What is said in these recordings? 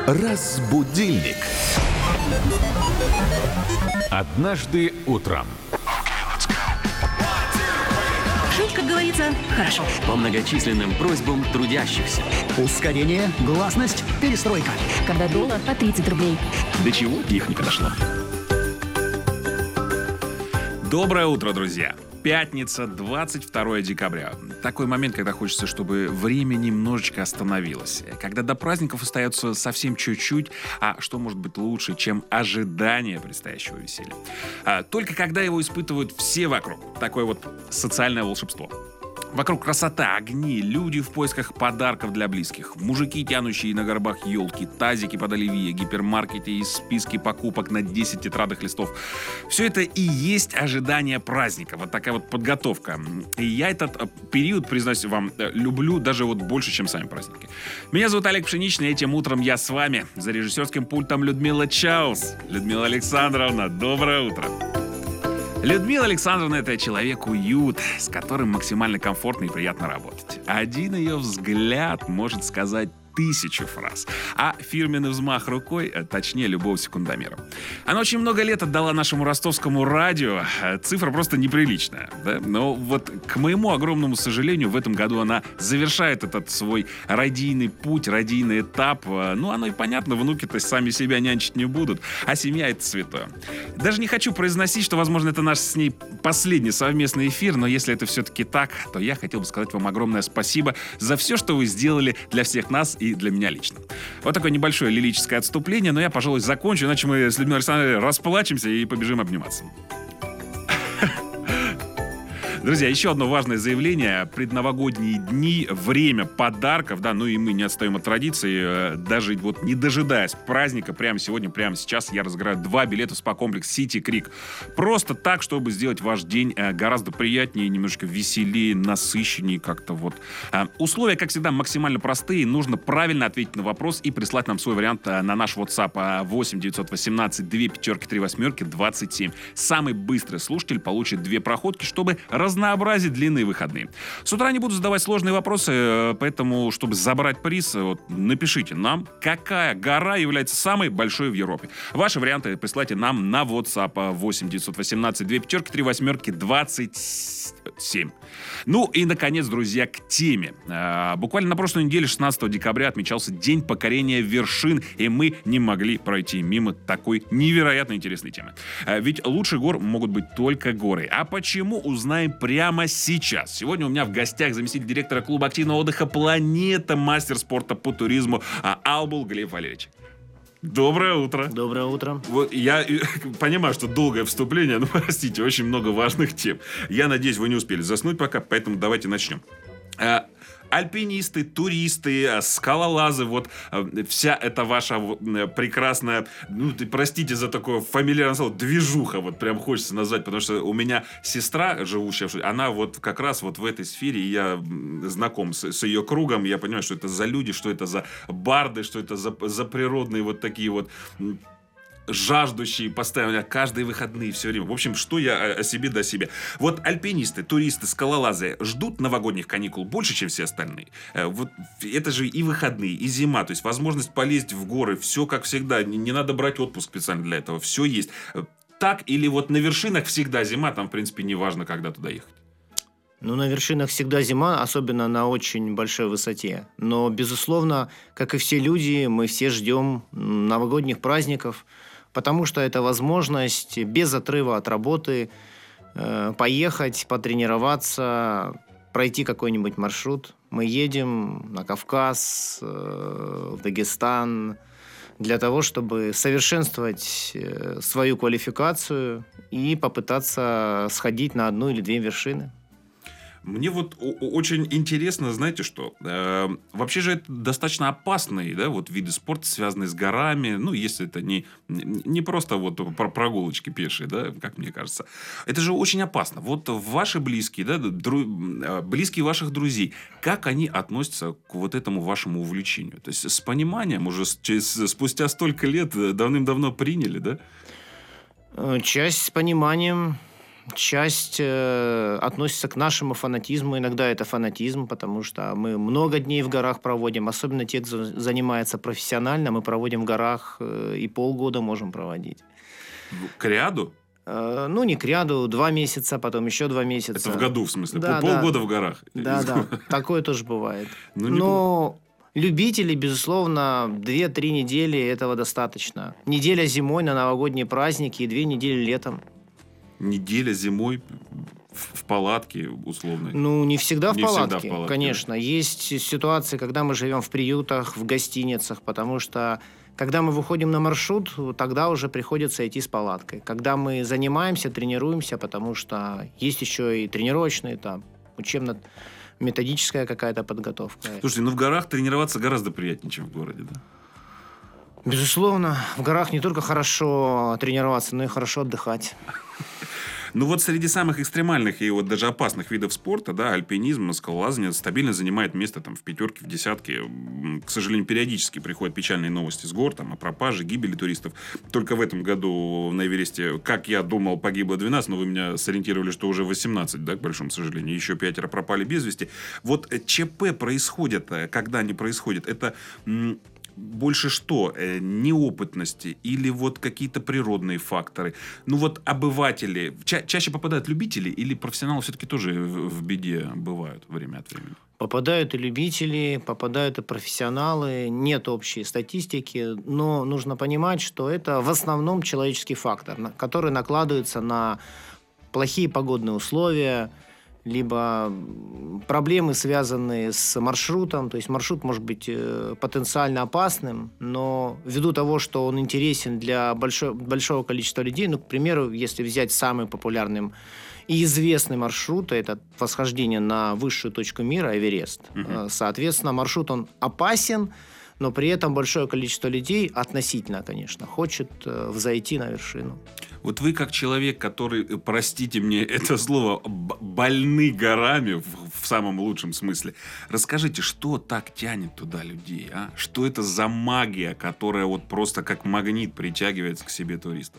Разбудильник. Однажды утром. Жить, как говорится, хорошо. По многочисленным просьбам трудящихся. Ускорение, гласность, перестройка. Когда доллар по 30 рублей. До чего техника дошла. Доброе утро, друзья! Пятница, 22 декабря. Такой момент, когда хочется, чтобы время немножечко остановилось. Когда до праздников остается совсем чуть-чуть, а что может быть лучше, чем ожидание предстоящего веселья? Только когда его испытывают все вокруг. Такое вот социальное волшебство. Вокруг красота, огни, люди в поисках подарков для близких, мужики, тянущие на горбах елки, тазики под оливье, гипермаркеты и списки покупок на 10 тетрадных листов. Все это и есть ожидание праздника. Вот такая вот подготовка. И я этот период, признаюсь вам, люблю даже вот больше, чем сами праздники. Меня зовут Олег Пшеничный, и этим утром я с вами. За режиссерским пультом Людмила Чаус. Людмила Александровна, доброе утро. Людмила Александровна – это человек-уют, с которым максимально комфортно и приятно работать. Один ее взгляд может сказать 1000 фраз, а фирменный взмах рукой, точнее, любого секундомера. Она очень много лет отдала нашему ростовскому радио, цифра просто неприличная, да? Но вот к моему огромному сожалению, в этом году она завершает этот свой радийный путь, радийный этап. Ну, оно и понятно, внуки-то сами себя нянчить не будут, а семья — это святое. Даже не хочу произносить, что, возможно, это наш с ней последний совместный эфир, но если это все-таки так, то я хотел бы сказать вам огромное спасибо за все, что вы сделали для всех нас и для меня лично. Вот такое небольшое лирическое отступление, но я, пожалуй, закончу, иначе мы с Людмилой Александровной расплачемся и побежим обниматься. Друзья, еще одно важное заявление. Предновогодние дни, время подарков, да, ну и мы не отстаем от традиции. Даже вот не дожидаясь праздника, прямо сегодня, прямо сейчас я разыграю 2 билета в спа-комплекс City Creek. Просто так, чтобы сделать ваш день гораздо приятнее, немножко веселее, насыщеннее как-то вот. Условия, как всегда, максимально простые. Нужно правильно ответить на вопрос и прислать нам свой вариант на наш WhatsApp 8 918 2 5 3 8 27. Самый быстрый слушатель получит 2 проходки, чтобы разнообразить длинные выходные. С утра не буду задавать сложные вопросы, поэтому, чтобы забрать приз, вот, напишите нам, какая гора является самой большой в Европе. Ваши варианты присылайте нам на WhatsApp 8 918 2 5 3 8 27. Ну и, наконец, друзья, к теме. Буквально на прошлой неделе, 16 декабря, отмечался День покорения вершин, и мы не могли пройти мимо такой невероятно интересной темы. Ведь лучше гор могут быть только горы. А почему, узнаем прямо сейчас. Сегодня у меня в гостях заместитель директора клуба активного отдыха «Планета», мастер спорта по туризму Албул Глеб Валерьевич. Доброе утро. Доброе утро. Вот я понимаю, что долгое вступление, но простите, очень много важных тем. Я надеюсь, вы не успели заснуть пока, поэтому давайте начнем. Альпинисты, туристы, скалолазы, вот вся эта ваша прекрасная, ну, простите за такое фамильярное слово, движуха, вот прям хочется назвать, потому что у меня сестра, живущая, она вот как раз вот в этой сфере, и я знаком с ее кругом, я понимаю, что это за люди, что это за барды, что это за природные вот такие вот жаждущие постоянно, каждые выходные, все время. В общем, что я о себе до себя. Вот альпинисты, туристы, скалолазы ждут новогодних каникул больше, чем все остальные. Вот это же и выходные, и зима, то есть возможность полезть в горы, все как всегда, не надо брать отпуск специально для этого, все есть. Так или вот на вершинах всегда зима, там, в принципе, не важно, когда туда ехать. Ну, на вершинах всегда зима, особенно на очень большой высоте. Но, безусловно, как и все люди, мы все ждем новогодних праздников, потому что это возможность без отрыва от работы поехать, потренироваться, пройти какой-нибудь маршрут. Мы едем на Кавказ, в Дагестан для того, чтобы совершенствовать свою квалификацию и попытаться сходить на 1 или 2 вершины. Мне вот очень интересно, знаете что, вообще же это достаточно опасные, да, вот виды спорта, связанные с горами, ну, если это не просто вот прогулочки пешие, да, как мне кажется. Это же очень опасно. Вот ваши близкие, да, близкие ваших друзей, как они относятся к вот этому вашему увлечению? То есть с пониманием уже спустя столько лет давным-давно приняли, да? Часть с пониманием, Часть относится к нашему фанатизму. Иногда это фанатизм, потому что мы много дней в горах проводим. Особенно те, кто занимается профессионально. Мы проводим в горах и полгода можем проводить. К ряду? Ну, не к ряду, 2 месяца, потом еще 2 месяца. Это в году, в смысле? Да, полгода в горах? Да, такое тоже бывает. Ну, Но любителей, безусловно, 2-3 недели этого достаточно. Неделя зимой на новогодние праздники и 2 недели летом. Неделя зимой в палатке условной? Ну, не всегда в палатке, да? конечно. Есть ситуации, когда мы живем в приютах, в гостиницах, потому что когда мы выходим на маршрут, тогда уже приходится идти с палаткой. Когда мы занимаемся, тренируемся, потому что есть еще и тренировочный этап, учебно-методическая какая-то подготовка. Слушайте, ну в горах тренироваться гораздо приятнее, чем в городе, да? Безусловно, в горах не только хорошо тренироваться, но и хорошо отдыхать. Ну вот среди самых экстремальных и вот даже опасных видов спорта, да, альпинизм, скалолазание стабильно занимает место там в 5, в 10. К сожалению, периодически приходят печальные новости с гор, там, о пропаже, гибели туристов. Только в этом году на Эвересте, как я думал, погибло 12, но вы меня сориентировали, что уже 18, да, к большому сожалению. Еще 5 пропали без вести. Вот ЧП происходят, когда они происходят, это... Больше что? Неопытности или вот какие-то природные факторы? Ну вот обыватели... Чаще попадают любители или профессионалы все-таки тоже в беде бывают время от времени? Попадают и любители, попадают и профессионалы. Нет общей статистики, но нужно понимать, что это в основном человеческий фактор, который накладывается на плохие погодные условия, либо проблемы, связанные с маршрутом. То есть маршрут может быть потенциально опасным, но ввиду того, что он интересен для большого количества людей, ну, к примеру, если взять самый популярный и известный маршрут, это восхождение на высшую точку мира, Эверест. Соответственно, маршрут он опасен, но при этом большое количество людей, относительно, конечно, хочет взойти на вершину. Вот вы как человек, который, простите мне это слово, больны горами в самом лучшем смысле, расскажите, что так тянет туда людей, а? Что это за магия, которая вот просто как магнит притягивает к себе туристов?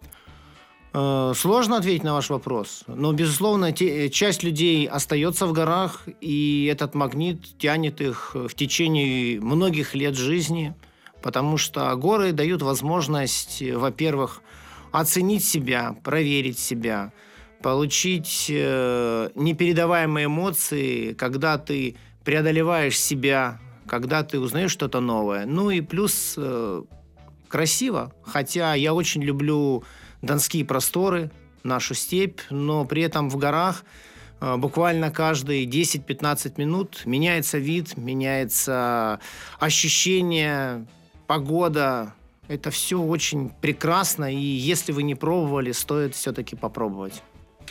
Сложно ответить на ваш вопрос, но, безусловно, часть людей остается в горах, и этот магнит тянет их в течение многих лет жизни, потому что горы дают возможность, во-первых, оценить себя, проверить себя, получить непередаваемые эмоции, когда ты преодолеваешь себя, когда ты узнаешь что-то новое. Ну и плюс красиво, хотя я очень люблю донские просторы, нашу степь, но при этом в горах буквально каждые 10-15 минут меняется вид, меняется ощущение, погода. Это все очень прекрасно, и если вы не пробовали, стоит все-таки попробовать.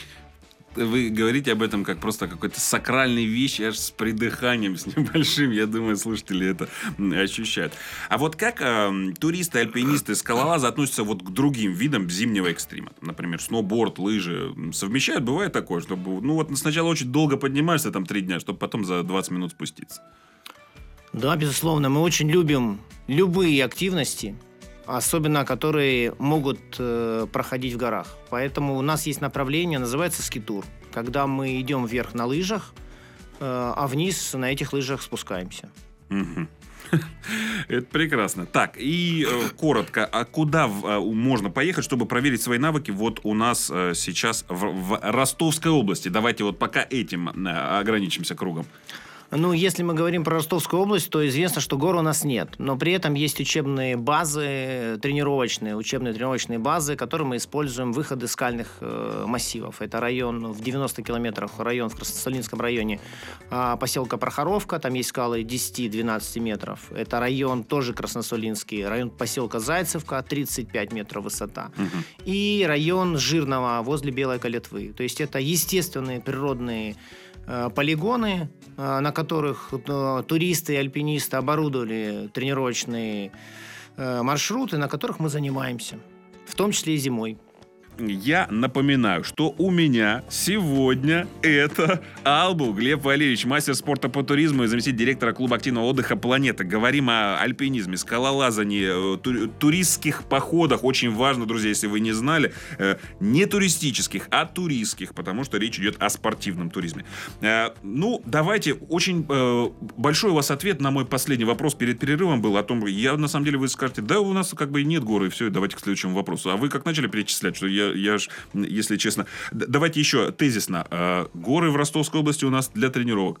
Вы говорите об этом как просто какой-то сакральной вещи, аж с придыханием, с небольшим. Я думаю, слушатели это ощущают. А вот как туристы, альпинисты, скалолазы относятся вот к другим видам зимнего экстрима? Например, сноуборд, лыжи. Совмещают? Бывает такое, чтобы... Ну вот сначала очень долго поднимаешься, там 3 дня, чтобы потом за 20 минут спуститься. Да, безусловно. Мы очень любим любые активности, особенно которые могут проходить в горах. Поэтому у нас есть направление, называется ски-тур, когда мы идем вверх на лыжах, а вниз на этих лыжах спускаемся. Это прекрасно. Так, и коротко, а куда можно поехать, чтобы проверить свои навыки вот у нас сейчас в Ростовской области? Давайте вот пока этим ограничимся кругом. Ну, если мы говорим про Ростовскую область, то известно, что гор у нас нет. Но при этом есть учебные базы, учебные тренировочные базы, которые мы используем, выходы скальных массивов. Это район в 90 километрах, район в Красносолинском районе поселка Прохоровка. Там есть скалы 10-12 метров. Это район тоже Красносолинский, район поселка Зайцевка, 35 метров высота. И район Жирного возле Белой Калитвы. То есть это естественные природные полигоны, на которых туристы и альпинисты оборудовали тренировочные маршруты, на которых мы занимаемся, в том числе и зимой. я напоминаю, что у меня сегодня это Албу Глеб Валерьевич, мастер спорта по туризму и заместитель директора клуба активного отдыха «Планета». Говорим о альпинизме, скалолазании, туристских походах. Очень важно, друзья, если вы не знали, не туристических, а туристских, потому что речь идет о спортивном туризме. Ну, давайте, очень большой у вас ответ на мой последний вопрос перед перерывом был о том, на самом деле вы скажете, да, у нас как бы и нет горы, и все, давайте к следующему вопросу. А вы как начали перечислять, что я ж, если честно... Давайте еще тезисно. Горы в Ростовской области у нас для тренировок.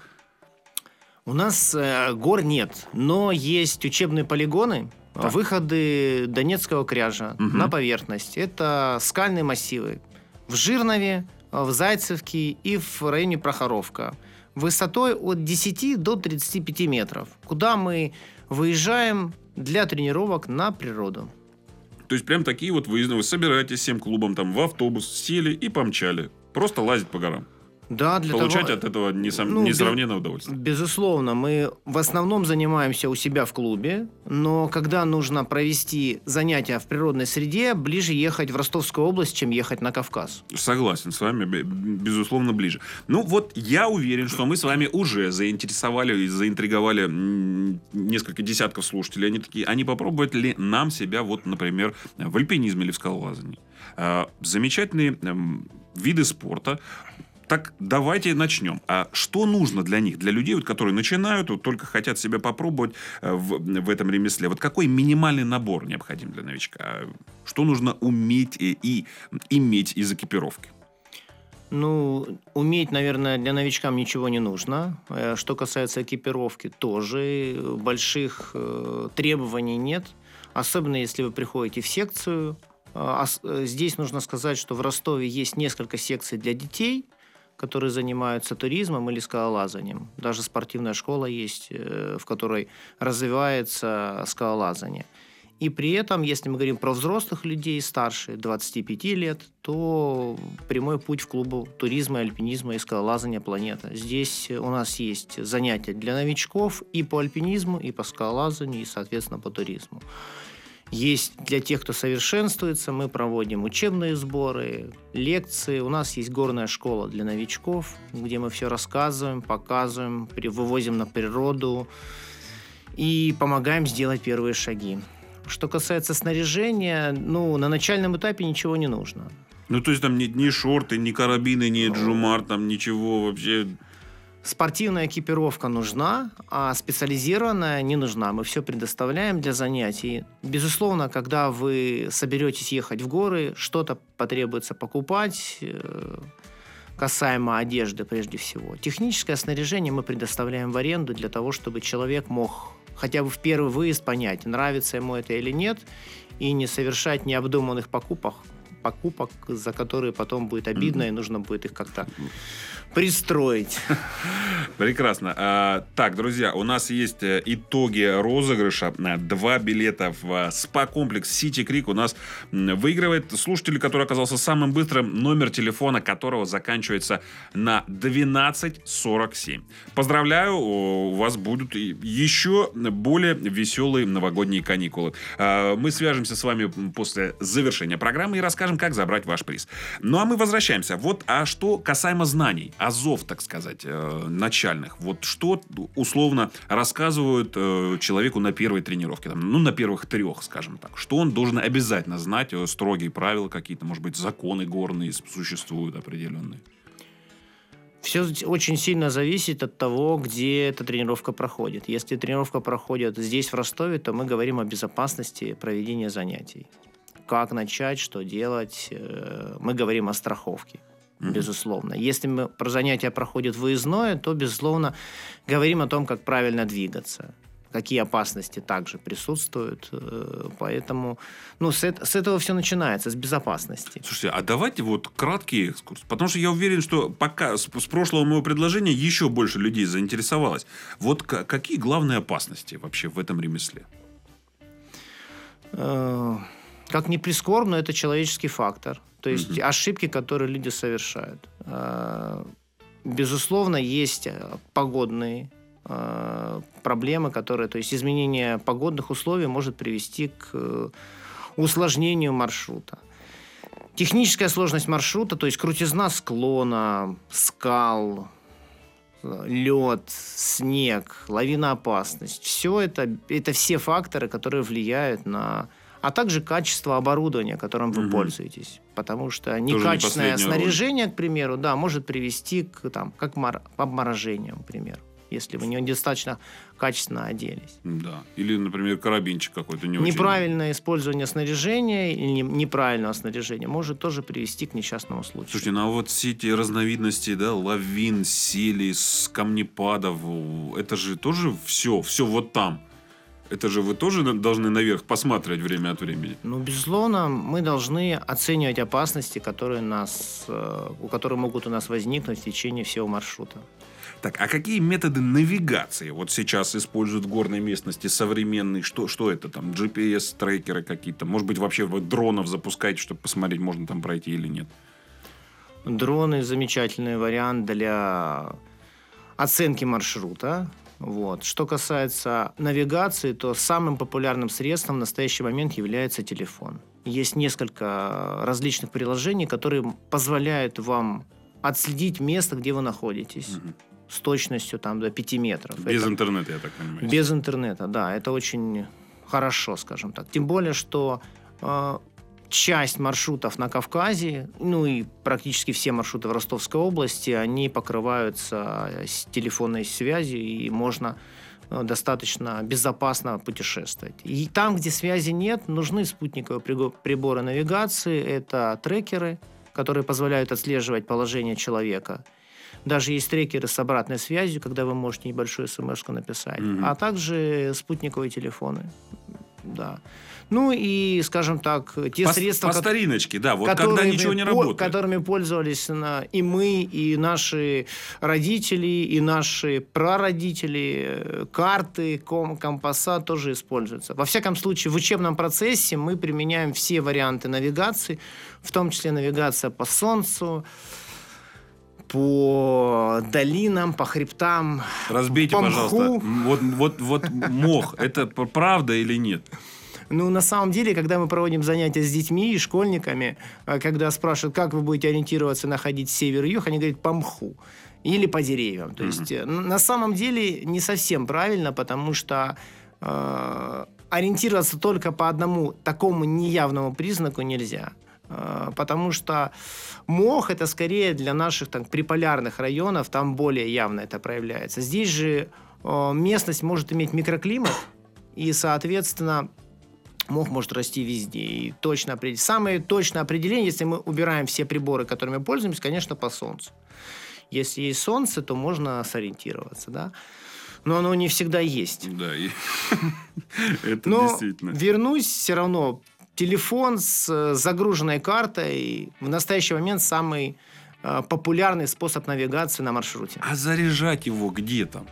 У нас гор нет, но есть учебные полигоны, выходы Донецкого кряжа на поверхность. Это скальные массивы в Жирнове, в Зайцевке и в районе Прохоровка. Высотой от 10 до 35 метров, куда мы выезжаем для тренировок на природу. То есть прям такие вот выездные. Вы собираетесь всем клубом там в автобус, сели и помчали. Просто лазить по горам. Да, для Получать того... от этого несравненное удовольствие. Безусловно, мы в основном занимаемся у себя в клубе, но когда нужно провести занятия в природной среде, ближе ехать в Ростовскую область, чем ехать на Кавказ. Согласен с вами, безусловно, ближе. Ну вот я уверен, что мы с вами уже заинтересовали и заинтриговали несколько десятков слушателей. Они попробуют ли нам себя, вот, например, в альпинизме или в скалолазании. Замечательные виды спорта. Так давайте начнем. А что нужно для них, для людей, вот, которые начинают, вот, только хотят себя попробовать в этом ремесле? Вот какой минимальный набор необходим для новичка? Что нужно уметь и иметь из экипировки? Ну, уметь, наверное, для новичкам ничего не нужно. Что касается экипировки, тоже больших требований нет. Особенно, если вы приходите в секцию. Здесь нужно сказать, что в Ростове есть несколько секций для детей, которые занимаются туризмом или скалолазанием. Даже спортивная школа есть, в которой развивается скалолазание. И при этом, если мы говорим про взрослых людей, старше 25 лет, то прямой путь в клубу туризма, альпинизма и скалолазания «Планета». Здесь у нас есть занятия для новичков и по альпинизму, и по скалолазанию, и, соответственно, по туризму. Есть для тех, кто совершенствуется, мы проводим учебные сборы, лекции. У нас есть горная школа для новичков, где мы все рассказываем, показываем, вывозим на природу и помогаем сделать первые шаги. Что касается снаряжения, на начальном этапе ничего не нужно. Ну, то есть там ни шорты, ни карабины, ни джумар, там ничего вообще... Спортивная экипировка нужна, а специализированная не нужна. Мы все предоставляем для занятий. Безусловно, когда вы соберетесь ехать в горы, что-то потребуется покупать, касаемо одежды прежде всего. Техническое снаряжение мы предоставляем в аренду для того, чтобы человек мог хотя бы в первый выезд понять, нравится ему это или нет, и не совершать необдуманных покупок, за которые потом будет обидно, и нужно будет их как-то пристроить. Прекрасно. Так, друзья, у нас есть итоги розыгрыша. 2 билета в спа-комплекс City Creek у нас выигрывает слушатель, который оказался самым быстрым, номер телефона которого заканчивается на 1247. Поздравляю, у вас будут еще более веселые новогодние каникулы. Мы свяжемся с вами после завершения программы и расскажем, как забрать ваш приз. Ну, а мы возвращаемся. Вот, а что касаемо знаний, азов, так сказать, начальных. Вот что условно рассказывают человеку на первой тренировке, там, на первых 3, скажем так. Что он должен обязательно знать, строгие правила какие-то, может быть, законы горные существуют определенные. Все очень сильно зависит от того, где эта тренировка проходит. Если тренировка проходит здесь, в Ростове, то мы говорим о безопасности проведения занятий. Как начать, что делать. Мы говорим о страховке, безусловно. Если про занятия проходит выездное, то, безусловно, говорим о том, как правильно двигаться. Какие опасности также присутствуют. Поэтому с этого все начинается, с безопасности. Слушайте, а давайте вот краткий экскурс. Потому что я уверен, что пока с прошлого моего предложения еще больше людей заинтересовалось. Вот какие главные опасности вообще в этом ремесле? Как ни прискорбно, это человеческий фактор. То есть ошибки, которые люди совершают. Безусловно, есть погодные проблемы, которые... То есть изменение погодных условий может привести к усложнению маршрута. Техническая сложность маршрута, то есть крутизна склона, скал, лед, снег, лавиноопасность. Все это все факторы, которые влияют на... А также качество оборудования, которым вы пользуетесь. Потому что некачественное снаряжение, к примеру, да, может привести к обморожению, к примеру, если вы недостаточно качественно оделись. Да. Или, например, карабинчик какой-то не очень... Неправильное использование снаряжения или неправильного снаряжения может тоже привести к несчастному случаю. Слушайте, ну а вот все эти разновидности, да, лавин, сели, камнепадов, это же тоже все вот там. Это же вы тоже должны наверх посматривать время от времени? Ну, безусловно, мы должны оценивать опасности, которые могут у нас возникнуть в течение всего маршрута. Так, а какие методы навигации вот сейчас используют в горной местности современные? Что это там? GPS-трекеры какие-то? Может быть, вообще вы дронов запускаете, чтобы посмотреть, можно там пройти или нет? Дроны – замечательный вариант для оценки маршрута. Вот. Что касается навигации, то самым популярным средством в настоящий момент является телефон. Есть несколько различных приложений, которые позволяют вам отследить место, где вы находитесь. С точностью там, до 5 метров. Без интернета, я так понимаю. Без интернета, да. Это очень хорошо, скажем так. Тем более, что часть маршрутов на Кавказе, ну и практически все маршруты в Ростовской области, они покрываются с телефонной связью, и можно достаточно безопасно путешествовать. И там, где связи нет, нужны спутниковые приборы навигации. Это трекеры, которые позволяют отслеживать положение человека. Даже есть трекеры с обратной связью, когда вы можете небольшую смс-ку написать. А также спутниковые телефоны. Да. Ну и, скажем так, те средства... По стариночке, да, вот когда ничего не работает. Которыми пользовались и мы, и наши родители, и наши прародители. Карты, компаса тоже используются. Во всяком случае, в учебном процессе мы применяем все варианты навигации, в том числе навигация по солнцу, по долинам, по хребтам, разбейте, по мху. Пожалуйста. Вот мох, это правда или нет? Ну, на самом деле, когда мы проводим занятия с детьми и школьниками, когда спрашивают, как вы будете ориентироваться, находить север и юг, они говорят по мху или по деревьям. То есть, на самом деле, не совсем правильно, потому что ориентироваться только по одному такому неявному признаку нельзя. Потому что мох – это скорее для наших приполярных районов, там более явно это проявляется. Здесь же местность может иметь микроклимат, и, соответственно, мох может расти везде. И самое точное определение, если мы убираем все приборы, которыми мы пользуемся, конечно, по солнцу. Если есть солнце, то можно сориентироваться, да? Но оно не всегда есть. Да, это действительно. Вернусь все равно. Телефон с загруженной картой в настоящий момент самый популярный способ навигации на маршруте. А заряжать его где там?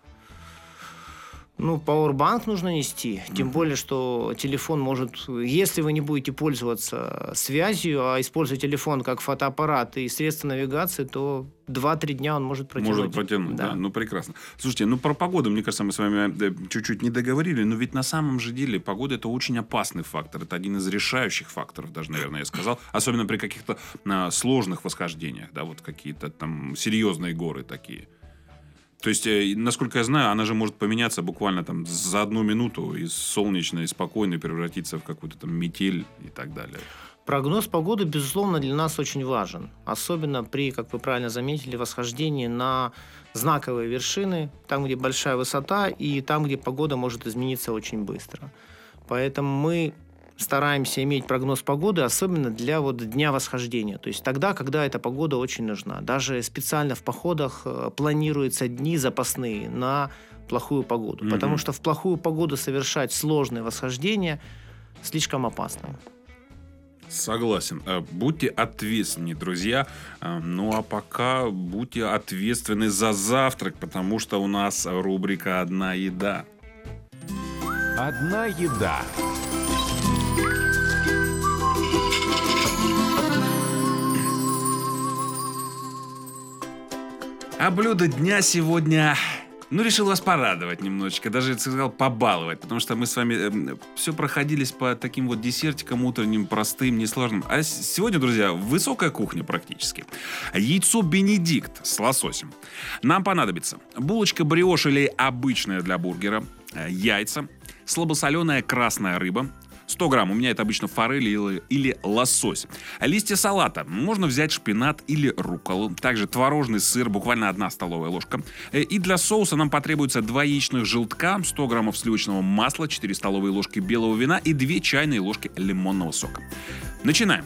Ну, пауэрбанк нужно нести. Тем более, что телефон может... Если вы не будете пользоваться связью, а используете телефон как фотоаппарат и средство навигации, то 2-3 дня он может протянуть. Может протянуть, да. Ну, прекрасно. Слушайте, про погоду, мне кажется, мы с вами чуть-чуть не договорили, но ведь на самом же деле погода – это очень опасный фактор. Это один из решающих факторов, даже, наверное, я сказал. Особенно при каких-то сложных восхождениях, да, вот какие-то там серьезные горы такие. То есть, насколько я знаю, она же может поменяться буквально там за 1 минуту из солнечной, спокойной превратиться в какую-то там метель и так далее. Прогноз погоды, безусловно, для нас очень важен. Особенно при, как вы правильно заметили, восхождении на знаковые вершины, там, где большая высота, и там, где погода может измениться очень быстро. Поэтому мы стараемся иметь прогноз погоды, особенно для дня восхождения. То есть тогда, когда эта погода очень нужна. Даже специально в походах планируются дни запасные на плохую погоду. Потому что в плохую погоду совершать сложные восхождения слишком опасно. Согласен. Будьте ответственны, друзья. Ну, а пока будьте ответственны за завтрак, потому что у нас рубрика «Одна еда». Одна еда. А блюдо дня сегодня Ну, решил вас порадовать немножечко, даже, я сказал, побаловать, потому что мы с вами все проходились по таким вот десертикам утренним, простым, несложным. А сегодня, друзья, высокая кухня практически. Яйцо Бенедикт с лососем. Нам понадобится булочка бриош или обычная для бургера, яйца, слабосоленая красная рыба, 100 грамм, у меня это обычно форель или лосось. Листья салата, можно взять шпинат или рукколу. Также творожный сыр, буквально 1 столовая ложка. И для соуса нам потребуется 2 яичных желтка, 100 граммов сливочного масла, 4 столовые ложки белого вина и 2 чайные ложки лимонного сока. Начинаем.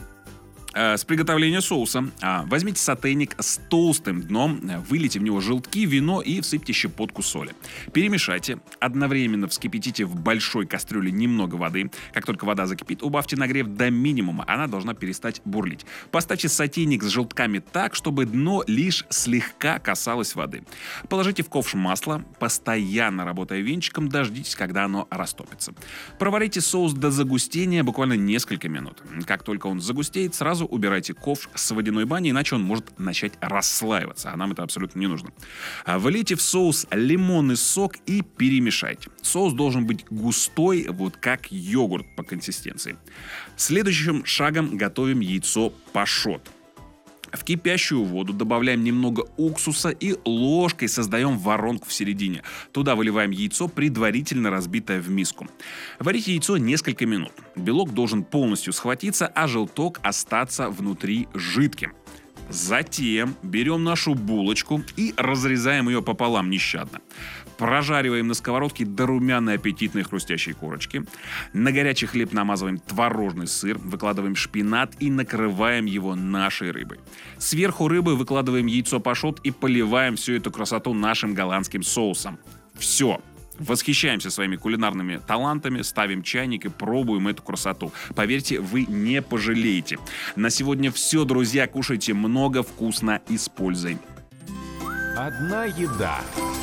С приготовления соуса возьмите сотейник с толстым дном, вылейте в него желтки, вино и всыпьте щепотку соли. Перемешайте, одновременно вскипятите в большой кастрюле немного воды. Как только вода закипит, убавьте нагрев до минимума, она должна перестать бурлить. Поставьте сотейник с желтками так, чтобы дно лишь слегка касалось воды. Положите в ковш масло, постоянно работая венчиком, дождитесь, когда оно растопится. Проварите соус до загустения буквально несколько минут. Как только он загустеет, сразу убирайте ковш с водяной бани, иначе он может начать расслаиваться, а нам это абсолютно не нужно. Влейте в соус лимонный сок и перемешайте. Соус должен быть густой, вот как йогурт по консистенции. Следующим шагом готовим яйцо пашот. В кипящую воду добавляем немного уксуса и ложкой создаем воронку в середине. Туда выливаем яйцо, предварительно разбитое в миску. Варите яйцо несколько минут. Белок должен полностью схватиться, а желток остаться внутри жидким. Затем берем нашу булочку и разрезаем ее пополам нещадно. Прожариваем на сковородке до румяной аппетитной хрустящей корочки. На горячий хлеб намазываем творожный сыр, выкладываем шпинат и накрываем его нашей рыбой. Сверху рыбы выкладываем яйцо пашот и поливаем всю эту красоту нашим голландским соусом. Все. Восхищаемся своими кулинарными талантами, ставим чайник и пробуем эту красоту. Поверьте, вы не пожалеете. На сегодня все, друзья. Кушайте много, вкусно и с пользой. Одна еда.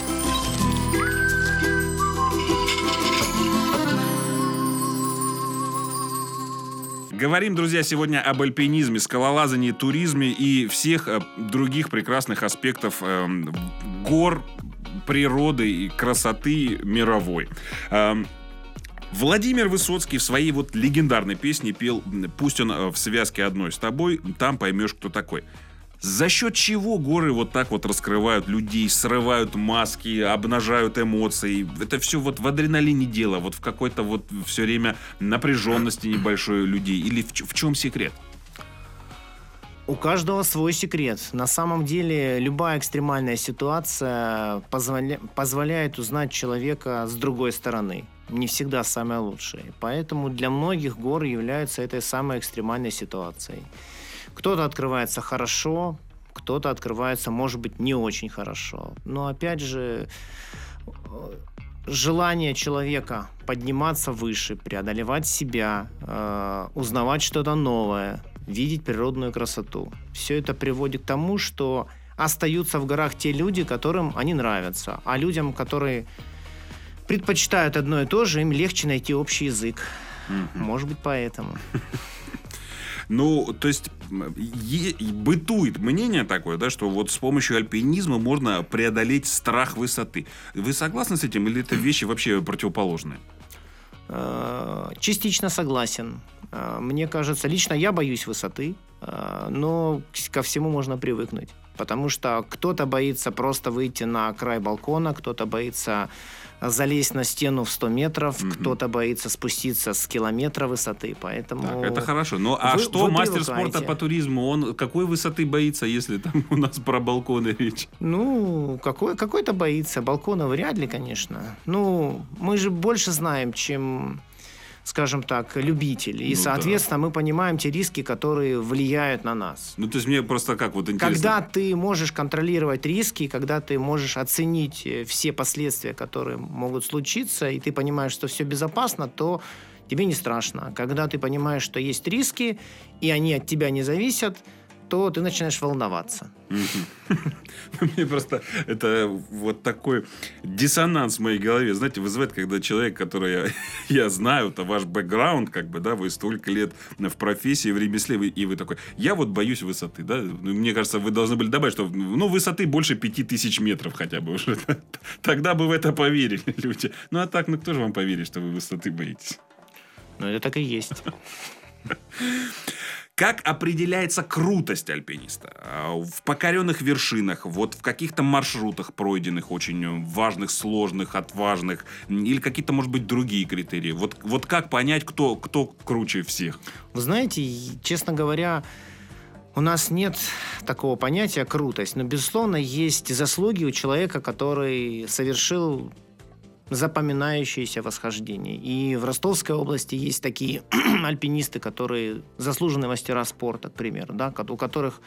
Говорим, друзья, сегодня об альпинизме, скалолазании, туризме и всех других прекрасных аспектов гор, природы и красоты мировой. Владимир Высоцкий в своей вот легендарной песне пел «Пусть он в связке одной с тобой, там поймешь, кто такой». За счет чего горы вот так вот раскрывают людей, срывают маски, обнажают эмоции? Это все вот в адреналине дело, вот в какой-то вот все время напряженности небольшой людей? Или в чем секрет? У каждого свой секрет. На самом деле любая экстремальная ситуация позволяет узнать человека с другой стороны. Не всегда самая лучшая. Поэтому для многих горы являются этой самой экстремальной ситуацией. Кто-то открывается хорошо, кто-то открывается, может быть, не очень хорошо. Но опять же, желание человека подниматься выше, преодолевать себя, узнавать что-то новое, видеть природную красоту. Все это приводит к тому, что остаются в горах те люди, которым они нравятся. А людям, которые предпочитают одно и то же, им легче найти общий язык. Может быть, поэтому. Ну, то есть бытует мнение такое, да, что вот с помощью альпинизма можно преодолеть страх высоты. Вы согласны с этим или это вещи вообще противоположные? Частично согласен. Мне кажется, лично я боюсь высоты, но ко всему можно привыкнуть. Потому что кто-то боится просто выйти на край балкона, кто-то боится залезть на стену в 100 метров, кто-то боится спуститься с километра высоты, поэтому... Так, это хорошо. Ну, а что мастер спорта по туризму, он какой высоты боится, если там у нас про балконы речь? Ну, какой-то боится. Балкона вряд ли, конечно. Ну, мы же больше знаем, чем, скажем так, любители. И, соответственно, мы понимаем те риски, которые влияют на нас. Ну, то есть мне просто как вот интересно... Когда ты можешь контролировать риски, когда ты можешь оценить все последствия, которые могут случиться, и ты понимаешь, что все безопасно, то тебе не страшно. Когда ты понимаешь, что есть риски, и они от тебя не зависят, то ты начинаешь волноваться. Мне просто это вот такой диссонанс в моей голове, знаете, вызывает, когда человек, который я знаю, это ваш бэкграунд, как бы, да, вы столько лет в профессии, в ремесле, и вы такой, я вот боюсь высоты, да, мне кажется, вы должны были добавить, что, ну, высоты больше 5000 метров хотя бы уже, тогда бы в это поверили люди. Ну, а так, ну, кто же вам поверит, что вы высоты боитесь? Ну, это так и есть. Как определяется крутость альпиниста? В покоренных вершинах, вот в каких-то маршрутах пройденных, очень важных, сложных, отважных, или какие-то, может быть, другие критерии? Вот как понять, кто круче всех? Вы знаете, честно говоря, у нас нет такого понятия крутость, но, безусловно, есть заслуги у человека, который совершил запоминающиеся восхождения. И в Ростовской области есть такие альпинисты, которые заслуженные мастера спорта, к примеру, да, у которых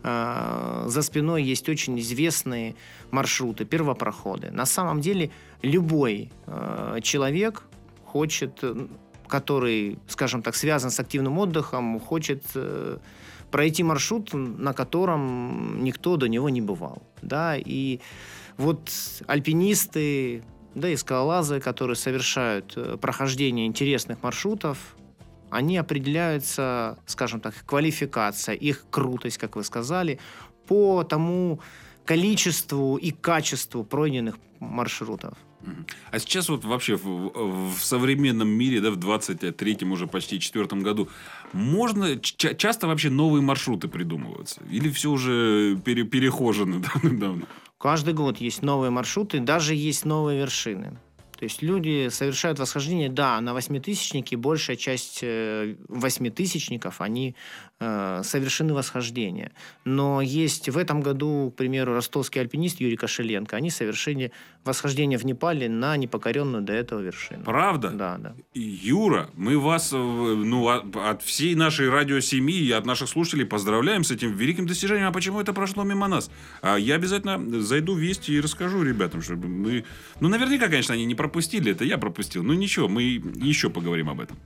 за спиной есть очень известные маршруты, первопроходы. На самом деле любой человек хочет, который, скажем так, связан с активным отдыхом, хочет пройти маршрут, на котором никто до него не бывал. Да? И вот альпинисты, да и скалолазы, которые совершают прохождение интересных маршрутов, они определяются, скажем так, квалификация, их крутость, как вы сказали, по тому количеству и качеству пройденных маршрутов. А сейчас вот вообще в современном мире, да, в 23-м уже почти 4-м году, можно часто вообще новые маршруты придумываются? Или все уже перехожено давно? Каждый год есть новые маршруты, даже есть новые вершины. То есть люди совершают восхождение, да, на восьмитысячнике, большая часть восьмитысячников, они совершены восхождения. Но есть в этом году, к примеру, ростовский альпинист Юрий Кошеленко, они совершили восхождение в Непале на непокоренную до этого вершину. Правда? Да, да. Юра, мы вас, ну, от всей нашей радиосемьи и от наших слушателей поздравляем с этим великим достижением. А почему это прошло мимо нас? Я обязательно зайду в Вести и расскажу ребятам, чтобы мы... Ну, наверняка, конечно, они не пропустили это, я пропустил. Ну, ничего, мы еще поговорим об этом.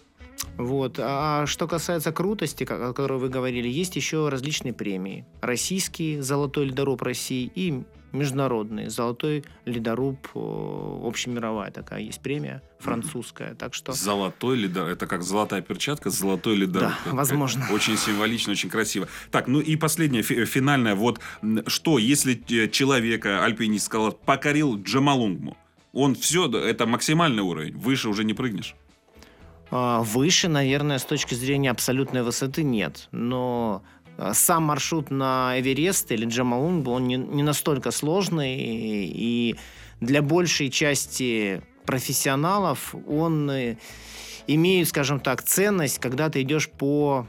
Вот. А что касается крутости, о которой вы говорили, есть еще различные премии. Российский «Золотой ледоруб России» и международный «Золотой ледоруб», общемировая такая есть премия, французская. Так что... Золотой ледоруб, это как золотая перчатка, золотой ледоруб. Да, возможно. Очень символично, очень красиво. Так, ну и последнее, финальное. Вот что, если человека, альпинист, сказал, покорил Джомолунгму, он все, это максимальный уровень, выше уже не прыгнешь? Выше, наверное, с точки зрения абсолютной высоты нет. Но сам маршрут на Эверест или Джомолунгму, он не настолько сложный. И для большей части профессионалов он имеет, скажем так, ценность, когда ты идешь по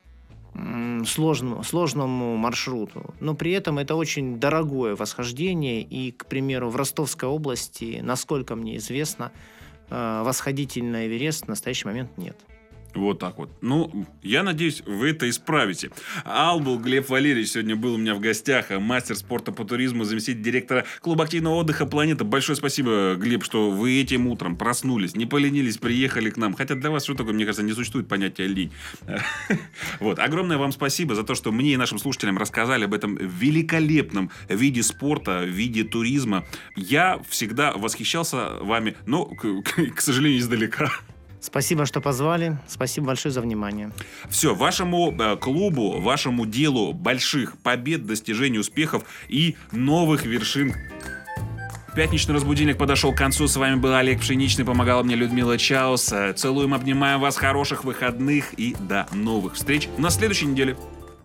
сложному маршруту. Но при этом это очень дорогое восхождение. И, к примеру, в Ростовской области, насколько мне известно, восходитель на Эверест в настоящий момент нет. Вот так вот. Ну, я надеюсь, вы это исправите. Албул Глеб Валерьевич сегодня был у меня в гостях. Мастер спорта по туризму, заместитель директора клуба активного отдыха «Планета». Большое спасибо, Глеб, что вы этим утром проснулись, не поленились, приехали к нам. Хотя для вас, что такое, мне кажется, не существует понятия лень. Вот. Огромное вам спасибо за то, что мне и нашим слушателям рассказали об этом великолепном виде спорта, виде туризма. Я всегда восхищался вами, но, к сожалению, издалека. Спасибо, что позвали. Спасибо большое за внимание. Все, вашему клубу, вашему делу больших побед, достижений, успехов и новых вершин. Пятничный разбудильник подошел к концу. С вами был Олег Пшеничный. Помогала мне Людмила Чаус. Целуем, обнимаем вас. Хороших выходных и до новых встреч на следующей неделе.